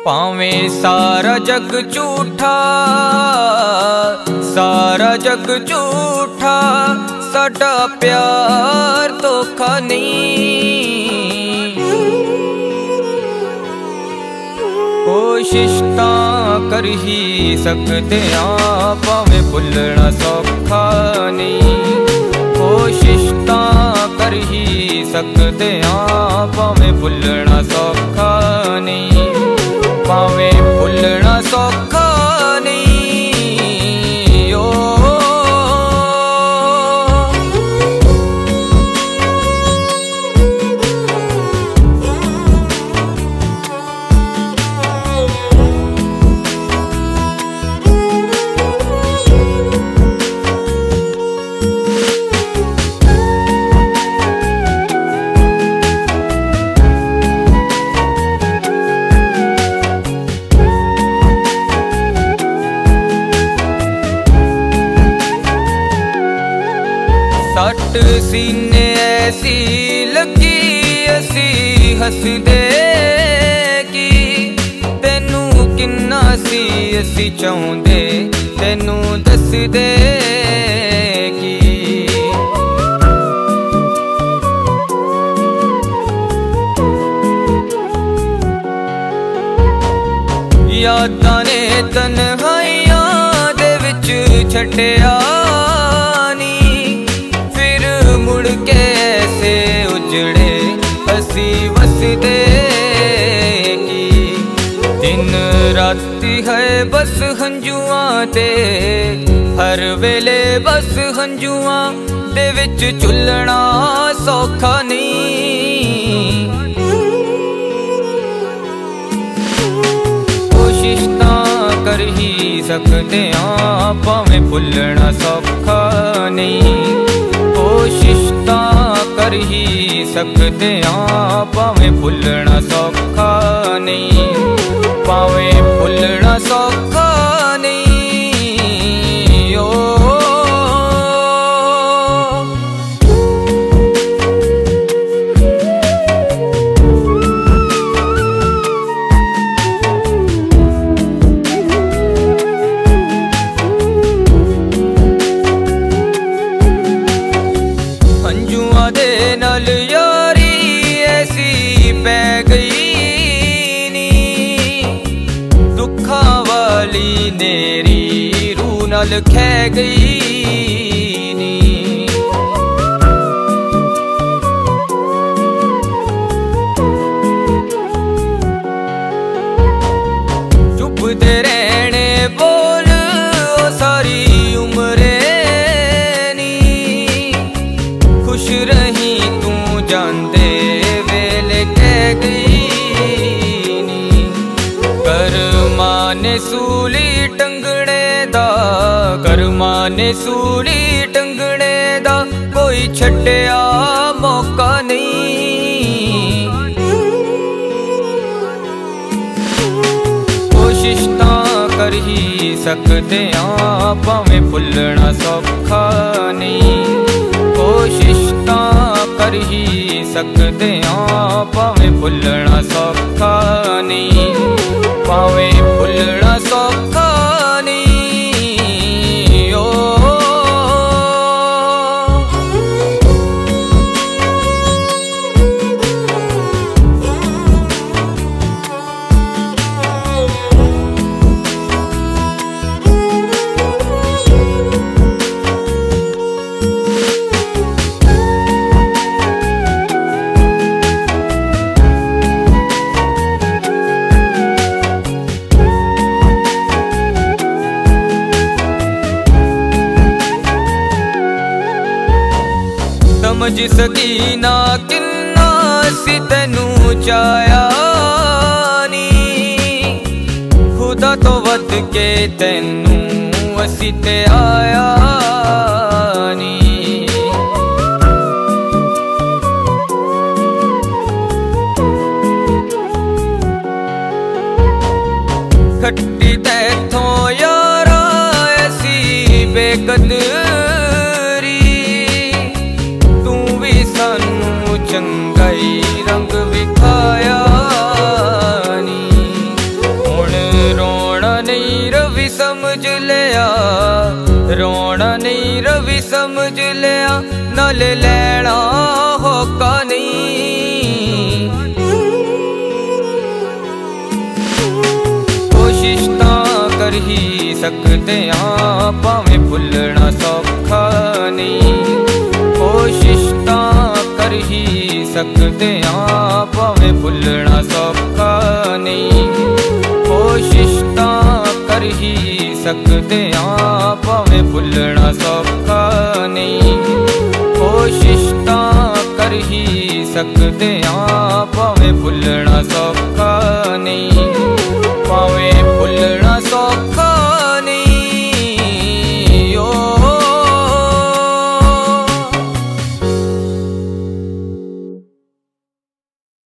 भावें सारा जग झूठा, सारा जग झूठा, साडा प्यार धोखा नहीं। कोशिश तां कर ही सकते आ, भावें भुलना सौखा नहीं। कोशिश तां कर ही सकते आ, भावें भुलना सौखा नहीं। भावें भुलना सौखा नहीं ओ। सट सीने ऐसी लगी असी हसदे की, तेनू किन्ना सी असी चाहुंदे तेनू दसदे की। यादां ने तन्हाइयां दे विच छड्डिया, मुड़ के ऐसे उजड़े हसी वसदे की। दिन राती है बस हंजुआं दे, हर वेले बस हंजुआं दे विच झुलना सौखा नहीं। कोशिश तां कर ही सकते आ, भावें भुलना सौखा नहीं। कोशिश तां कर ही सकते आ, भावें भुलना सौखा नहीं। भावें भुलना सौखा नहीं ओ। नल यारी ऐसी पै गई नी, दुखा वाली नेरी रूह नल खे गई नी। चुपदे रहने बोल ओ सारी उम्रे नी, खुश रही जांदे वेले कह गई नी। कर्मा ने सूली टंगने दा, कर्मा ने सूली टंगने दा, कोई छड्डिया मौका नहीं। कोशिश तां कर ही सकते आ, भावें भुलना सौखा नहीं। कोशिश तां कर ही सकते आ, भावें भुलना सौखा नहीं। भावें भुलना सौखा नहीं ओ। समझ सकी ना किन्ना सी तेनू चाया नी, खुदा तो वध के तेनू असी ते आया नी। खट्टी तैथों यारा ऐसी बेकदरी, तू भी सानू चंगाई रंग विखाया नी। समझ लिया, रोना नहीं रवि समझ लिया, नाल लैना होका नहीं। कोशिश तां कर ही सकते हाँ, भावें भुलना सौखा नहीं। कोशिश तां कर ही सकते हाँ, भावें भुलना सौखा नहीं। कोशिश तां कर ही सकते हाँ, भावें भुलना सौखा नहीं। कोशिश तां कर ही सकते हाँ, भावें भुलना सौखा